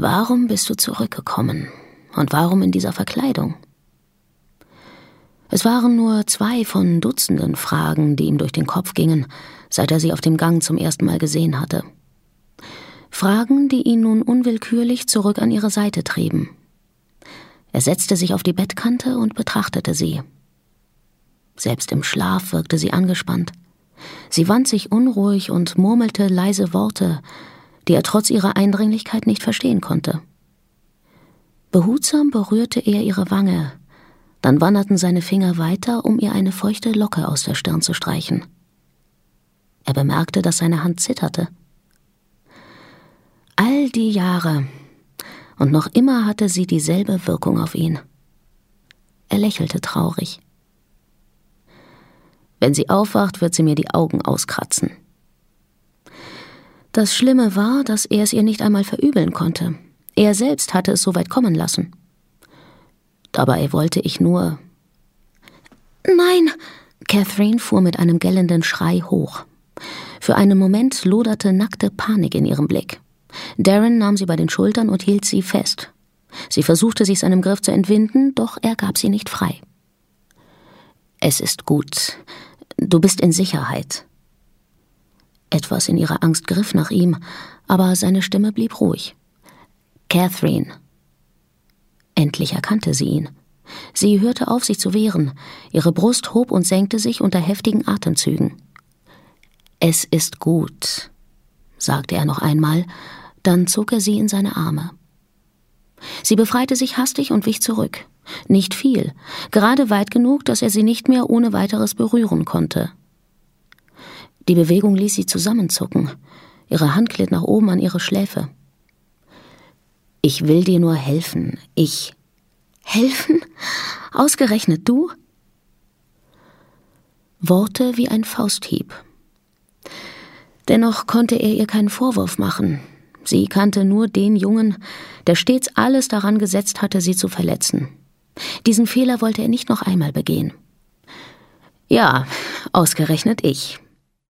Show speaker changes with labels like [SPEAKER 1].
[SPEAKER 1] »Warum bist du zurückgekommen? Und warum in dieser Verkleidung?« Es waren nur 2 von Dutzenden Fragen, die ihm durch den Kopf gingen, seit er sie auf dem Gang zum ersten Mal gesehen hatte. Fragen, die ihn nun unwillkürlich zurück an ihre Seite trieben. Er setzte sich auf die Bettkante und betrachtete sie. Selbst im Schlaf wirkte sie angespannt. Sie wand sich unruhig und murmelte leise Worte, die er trotz ihrer Eindringlichkeit nicht verstehen konnte. Behutsam berührte er ihre Wange, dann wanderten seine Finger weiter, um ihr eine feuchte Locke aus der Stirn zu streichen. Er bemerkte, dass seine Hand zitterte. All die Jahre, und noch immer hatte sie dieselbe Wirkung auf ihn. Er lächelte traurig. »Wenn sie aufwacht, wird sie mir die Augen auskratzen.« Das Schlimme war, dass er es ihr nicht einmal verübeln konnte. Er selbst hatte es so weit kommen lassen. Dabei wollte ich nur... »Nein!« Catherine fuhr mit einem gellenden Schrei hoch. Für einen Moment loderte nackte Panik in ihrem Blick. Darren nahm sie bei den Schultern und hielt sie fest. Sie versuchte, sich seinem Griff zu entwinden, doch er gab sie nicht frei. »Es ist gut. Du bist in Sicherheit.« Etwas in ihrer Angst griff nach ihm, aber seine Stimme blieb ruhig. »Catherine.« Endlich erkannte sie ihn. Sie hörte auf, sich zu wehren. Ihre Brust hob und senkte sich unter heftigen Atemzügen. »Es ist gut«, sagte er noch einmal, dann zog er sie in seine Arme. Sie befreite sich hastig und wich zurück. Nicht viel, gerade weit genug, dass er sie nicht mehr ohne weiteres berühren konnte. Die Bewegung ließ sie zusammenzucken. Ihre Hand glitt nach oben an ihre Schläfe. »Ich will dir nur helfen. »Helfen? Ausgerechnet du?« Worte wie ein Fausthieb. Dennoch konnte er ihr keinen Vorwurf machen. Sie kannte nur den Jungen, der stets alles daran gesetzt hatte, sie zu verletzen. Diesen Fehler wollte er nicht noch einmal begehen. »Ja, ausgerechnet ich«,